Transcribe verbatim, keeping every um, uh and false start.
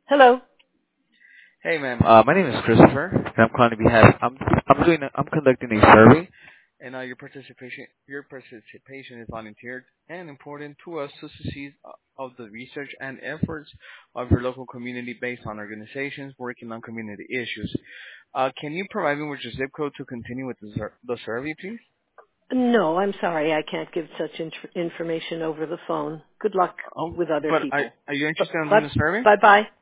Hello. Hey, ma'am. Uh, my name is Christopher, and I'm calling to behalf. I'm I'm doing. A, I'm conducting a survey, and uh, your participation your participation is volunteered and important to us to succeed uh, of the research and efforts of your local community based on organizations working on community issues. Uh, can you provide me with your zip code to continue with the, sur- the survey, please? No, I'm sorry. I can't give such in- information over the phone. Good luck Um, with other but are, people. are you But, interested in doing but the survey? bye bye.